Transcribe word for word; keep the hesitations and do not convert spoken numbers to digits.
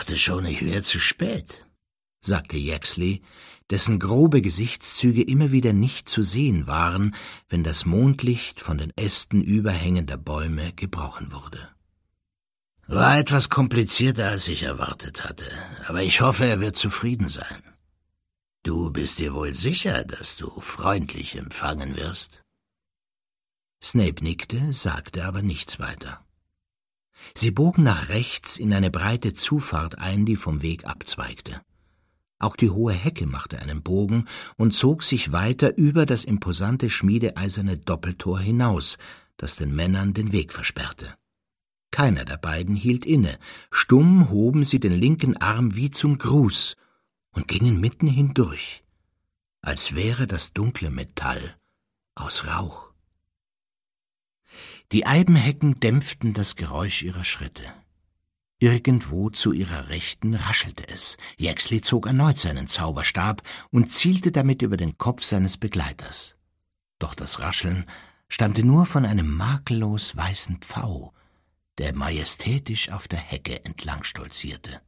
dachte schon, ich wäre zu spät«, sagte Yaxley, dessen grobe Gesichtszüge immer wieder nicht zu sehen waren, wenn das Mondlicht von den Ästen überhängender Bäume gebrochen wurde. »War etwas komplizierter, als ich erwartet hatte, aber ich hoffe, er wird zufrieden sein. Du bist dir wohl sicher, dass du freundlich empfangen wirst?« Snape nickte, sagte aber nichts weiter. Sie bogen nach rechts in eine breite Zufahrt ein, die vom Weg abzweigte. Auch die hohe Hecke machte einen Bogen und zog sich weiter über das imposante schmiedeeiserne Doppeltor hinaus, das den Männern den Weg versperrte. Keiner der beiden hielt inne. Stumm hoben sie den linken Arm wie zum Gruß und gingen mitten hindurch, als wäre das dunkle Metall aus Rauch. Die Eibenhecken dämpften das Geräusch ihrer Schritte. Irgendwo zu ihrer Rechten raschelte es. Yaxley zog erneut seinen Zauberstab und zielte damit über den Kopf seines Begleiters. Doch das Rascheln stammte nur von einem makellos weißen Pfau, der majestätisch auf der Hecke entlang stolzierte.